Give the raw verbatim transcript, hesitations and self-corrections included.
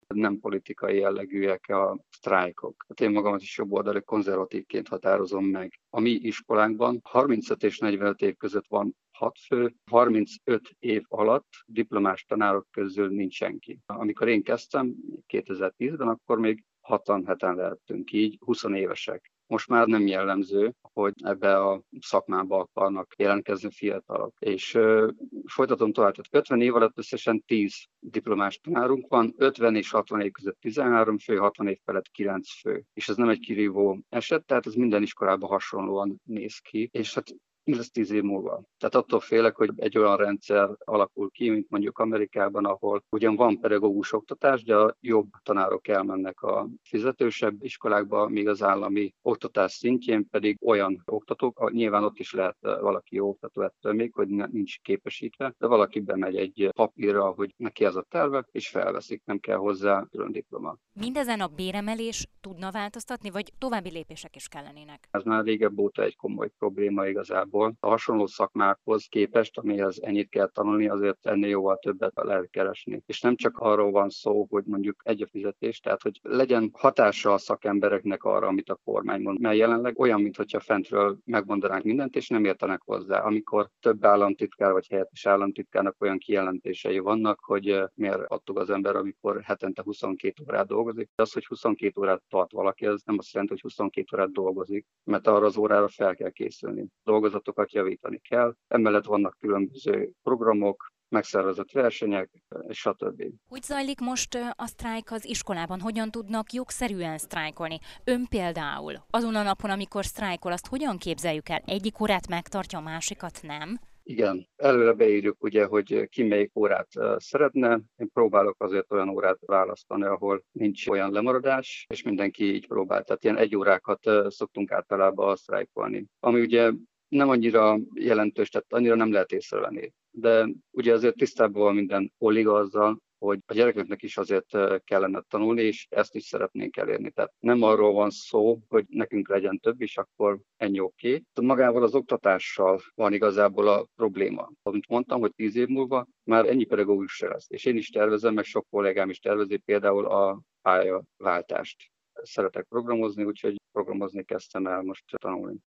nem politikai jellegűek a sztrájkok. Hát én magamat is jobboldali konzervatívként határozom meg. A mi iskolánkban harmincöt és negyvenöt év között van hat fő, harmincöt év alatt diplomás tanárok közül nincs senki. Amikor én kezdtem kétezer-tízben, akkor még hatan, heten lehettünk így, húsz évesek. Most már nem jellemző, hogy ebbe a szakmába akarnak jelentkezni fiatalok. És ö, folytatom tovább, tehát ötven év alatt összesen tíz diplomás tanárunk van, ötven és hatvan év között tizenhárom fő, hatvan év felett kilenc fő. És ez nem egy kirívó eset, tehát ez minden iskolában hasonlóan néz ki. És hát mi lesz tíz év múlva? Tehát attól félek, hogy egy olyan rendszer alakul ki, mint mondjuk Amerikában, ahol ugyan van pedagógus oktatás, de a jobb tanárok elmennek a fizetősebb iskolákba, míg az állami oktatás szintjén pedig olyan oktatók, nyilván ott is lehet valaki jó oktató ettől még, hogy nincs képesítve, de valaki bemegy egy papírra, hogy neki ez a terve, és felveszik, nem kell hozzá külön diploma. Mindezen a béremelés tudna változtatni, vagy további lépések is kellenének? Ez már régebb óta egy komoly probléma igazából. A hasonló szakmákhoz képest, amihez ennyit kell tanulni, azért ennél jóval többet lehet keresni. És nem csak arról van szó, hogy mondjuk egy a fizetés, tehát hogy legyen hatása a szakembereknek arra, amit a kormány mond. Mert jelenleg olyan, mintha fentről megmondanánk mindent, és nem értenek hozzá. Amikor több államtitkár vagy helyettes államtitkárnak olyan kijelentései vannak, hogy miért attog az ember, amikor hetente huszonkét órát dolgozik. De az, hogy huszonkét órát tart valaki, az nem azt jelenti, hogy huszonkét órát dolgozik, mert arra az órára fel kell készülni. Dolgozatokat javítani kell, emellett vannak különböző programok, megszervezett versenyek, stb. Hogy zajlik most a sztrájk az iskolában? Hogyan tudnak jogszerűen sztrájkolni? Ön például azon a napon, amikor sztrájkol, azt hogyan képzeljük el? Egyik órát megtartja, a másikat nem? Igen, előre beírjuk ugye, hogy ki melyik órát szeretne. Én próbálok azért olyan órát választani, ahol nincs olyan lemaradás, és mindenki így próbál. Tehát ilyen egy órákat szoktunk általában sztrájkolni. Ami ugye nem annyira jelentős, tehát annyira nem lehet észrevenni. De ugye azért tisztában van minden kolléga azzal, hogy a gyerekeknek is azért kellene tanulni, és ezt is szeretnénk elérni. Tehát nem arról van szó, hogy nekünk legyen több, és akkor ennyi oké. Okay. Magával az oktatással van igazából a probléma. Amit mondtam, hogy tíz év múlva már ennyi pedagógus se lesz. És én is tervezem, meg sok kollégám is tervezi például a pályaváltást. Szeretek programozni, úgyhogy programozni kezdtem el most tanulni.